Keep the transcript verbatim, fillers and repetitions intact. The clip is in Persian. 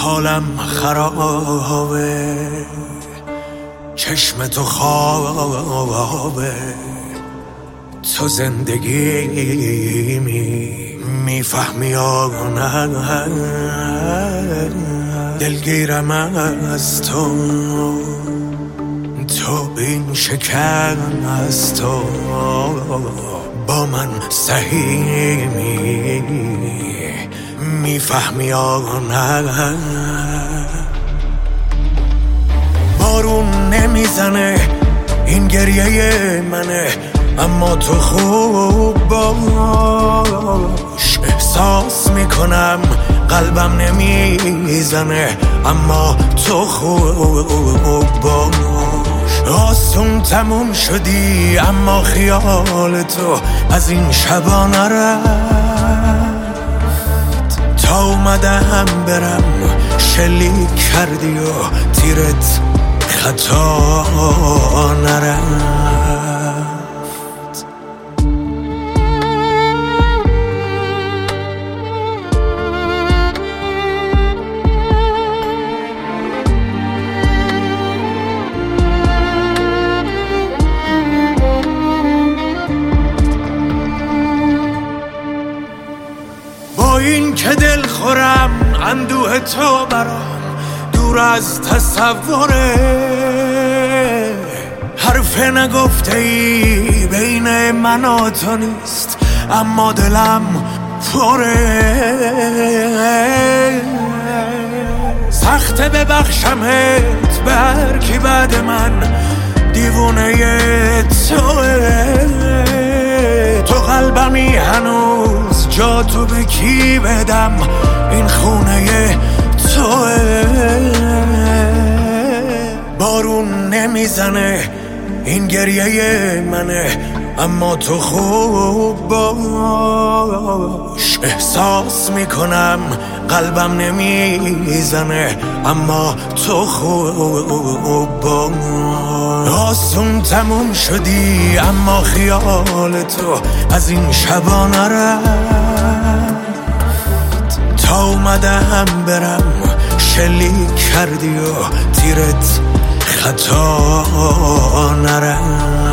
حالم خرابه، چشم تو خوابه، تو زندگی می میفهمی یا نه؟ دلگیرم از تو، تو این شکن از تو با من سهیمی میفهمی یا نه؟ بارون نمیزنه این گریه منه، اما تو خوب باش. احساس میکنم قلبم نمیزنه، اما تو خوب باش. آسون تموم شدی اما خیال تو از این شبا نرفت. تا اومدم برم شلیک کردی و تیرت خطا نرفت. با این که دل خورم اندوه تو برام دور از تصوره، حرف نگفته ای بین من و تو نیست، اما دلم پره. سخته ببخشمت به هر کی بعد من دیوونه توه. تو قلبمی هنوز جا تو به کی بدم، این خونه توه. بارون نمیزنه این گریه منه، اما تو خوب باش. احساس میکنم قلبم نمیزنه، اما تو خوب باش. آسون تموم شدی اما خیال تو از این شبا نرفت. تا اومدم برم شلیک کردی و تیرت خطا نرفت.